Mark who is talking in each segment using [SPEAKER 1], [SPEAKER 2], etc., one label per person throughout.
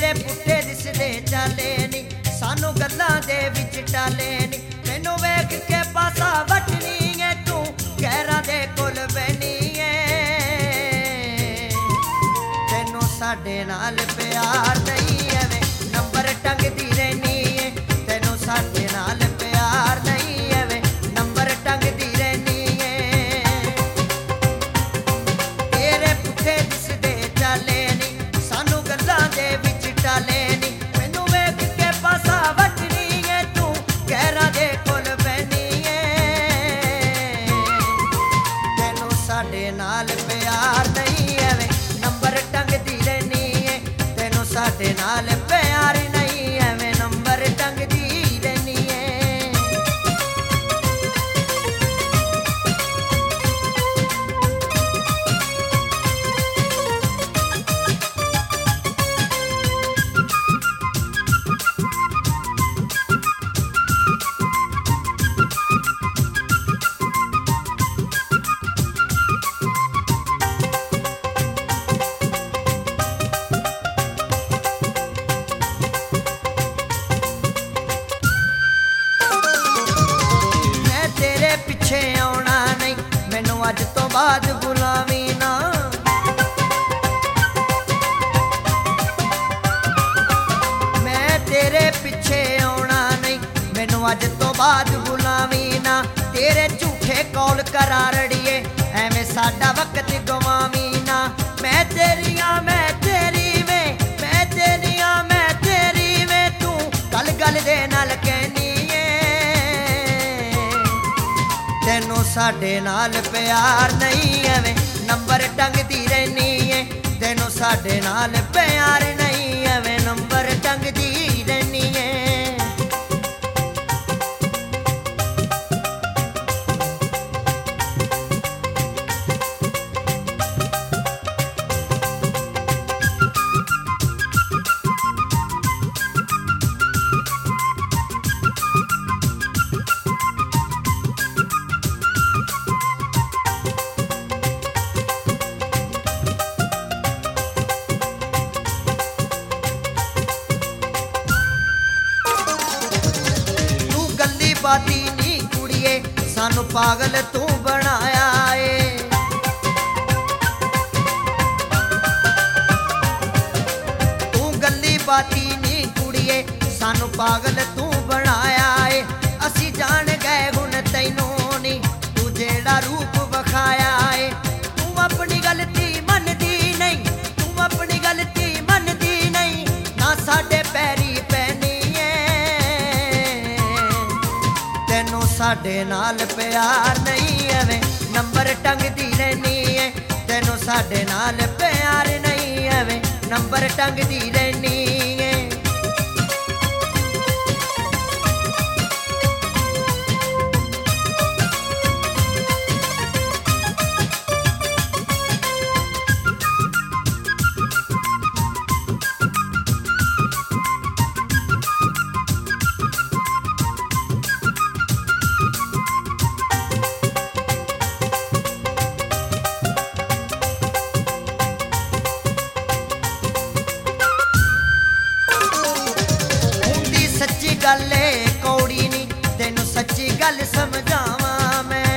[SPEAKER 1] तेरे पुट्ठे दिसदे चाले नी सानू गल्लां दे विच टाले नी मैनू वेख के पासा वटनी है तू गैरां दे कोल बैनी है तैनू साडे नाल प्यार नहीं है वे नंबर टंगदी रहनी है तैनू साडे नाल प्यार नहीं है वे नंबर टंगदी रहनी है तेरे पुट्ठे दिसदे चाले नी सानू गल्लां दे विच टाले नी मैनू वेख के पासा वटनी है तू गैरां दे कोल बैनी है तैनू साडे नाल प्यार नहीं है वे नंबर टंगदी रहनी है तैनू साडे नाल प्यार नहीं है वे नंबर टंगदी रहनी है पिछे आउणा नहीं मैनू अज तो बाद बुलावी ना मैं तेरे पिछे आउणा नहीं मैनू अज तो बाद बुलावी ना तेरे झूठे कौल करा रड़िए एवें साडा वक्त गवावी ना मैं तेरिया मैं तेरी वे मैं तेरिया मैं तेरी वे तू गल गल दे नाल कहनी तैनू साडे नाल प्यार नहीं है वे नंबर टंगदी रहनी है तैनू साडे नाल प्यार नहीं है वे नंबर टंगदी रहनी है बाती नी कुड़िए सानू पागल तू बनाया है तू गल्ली बाती नी कुड़िए सानू पागल तू बनाया है असी जान गए हुण तैनू नी तू जेड़ा रूप विखाया है तू अपनी गलती मनदी नहीं तू अपनी गलती मनदी नहीं ना साडे पैरी पैनी तैनू साडे नाल प्यार नहीं है वे नंबर टंगदी रहनी है तैनू साडे नाल प्यार नहीं है वे नंबर टंगदी रहनी है गल कौड़ी नी तेनू सच्ची गल समझावा मैं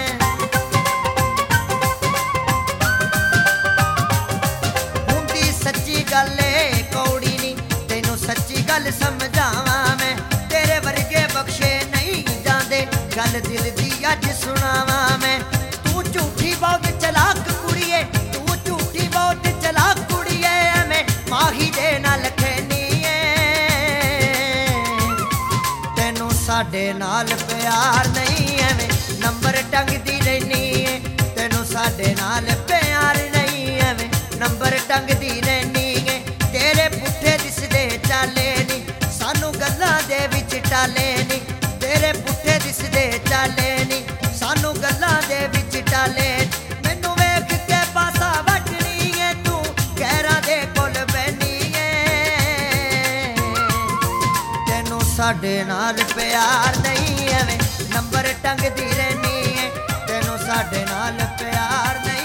[SPEAKER 1] हुंदी सच्ची गल कौड़ी नी तेनू सच्ची गल समझावा मैं तेरे वर्गे बख्शे नहीं जांदे गल दिल दी अज सुनावा मैं तू झूठी बहुत चलाक कुड़िए तू झूठी बहुत चलाक कुड़िए मैं माही दे नाल कहनी साडे नाल प्यार नहीं है वे नंबर टंगदी रहनी है तैनू साडे नाल प्यार नहीं है वे नंबर टंगदी रहनी है तेरे पुट्ठे दिसदे चाले नी सानू गल्लां दे विच टाले नी तेरे पुट्ठे दिसदे चाले नी सानू गल्लां दे विच टाले मैनू वेख के पासा वटनी है तू गैरां दे कोल बैनी साडे नाल प्यार नहीं है वे नंबर टंगदी रहनी है तैनू साडे नाल प्यार नहीं